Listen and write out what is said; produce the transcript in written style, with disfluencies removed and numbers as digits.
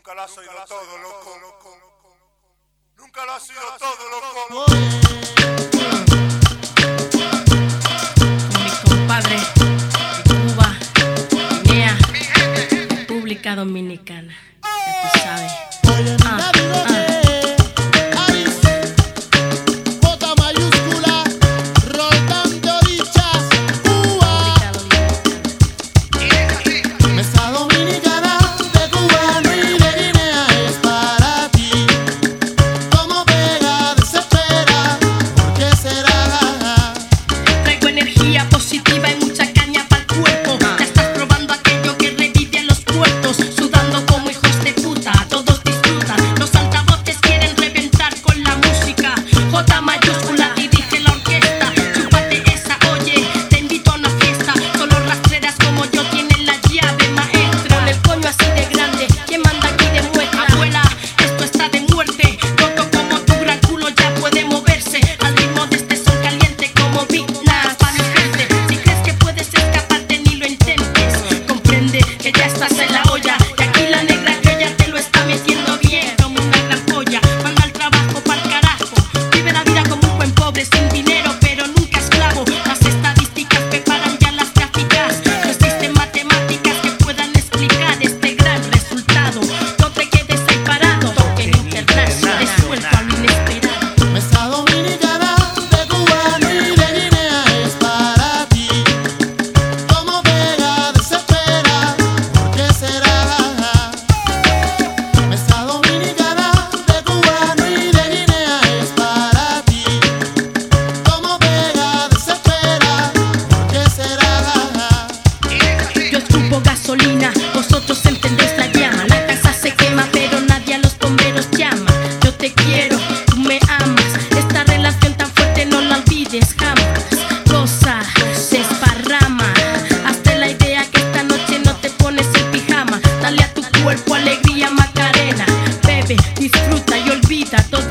Nunca lo has oído todo, loco. Nunca lo has oído todo, loco. Con mi compadre de Cuba, Guinea, República Dominicana. Ya tú sabes. Positiva y mucha caña para el cuerpo. Ya estás probando aquello que revive a los puertos. Sudando como hijos de puta, todos disfrutan. Los altavoces quieren reventar con la música. J mayúscula dirige la orquesta. Chúpate esa, oye, te invito a una fiesta. Solo rastreras como yo tienen la llave maestra. Con el coño así de grande, ¿quién manda aquí demuestra? Abuela, esto está de muerte. Roto como tu gran culo ya puede moverse. Al ritmo de este son caliente como Big Nas. Que ya estás en la olla, y aquí la negra que ya te lo está metiendo bien como una gran polla. Manda al trabajo pa'l carajo, vive la vida como un buen pobre, sin dinero pero nunca esclavo. Las estadísticas preparan ya las gráficas, no existen matemáticas que puedan explicar este gran resultado. No te quedes ahí parado, toque en internacional, te suelto a lo inesperado. Nuestra dominicana de cubano y de Guinea es para ti. Como pega desespera. ¿Qué será? Nuestra dominicana de cubano y de Guinea es para ti. Como pega desespera. ¿Qué será? Yo escupo gasolina, vosotros entendéis la llama. La casa se quema pero nadie a los bomberos llama. Yo te quiero, tú me amas. Esta relación tan fuerte no la olvides jamás. Goza, desparrama. Hazte la idea que esta noche no te pones el pijama. Dale a tu cuerpo alegría Macarena. Bebe, disfruta y olvida toda